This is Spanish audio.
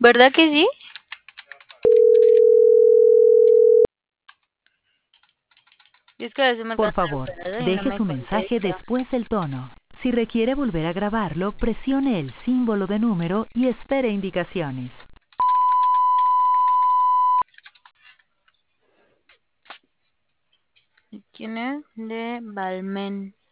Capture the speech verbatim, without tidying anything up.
¿Verdad que sí? Es que a veces me Por quedo tan favor, esperando y no deje me su mensaje contesta. después del tono. Si requiere volver a grabarlo, presione el símbolo de número y espere indicaciones. ¿Quién es? De Balmain.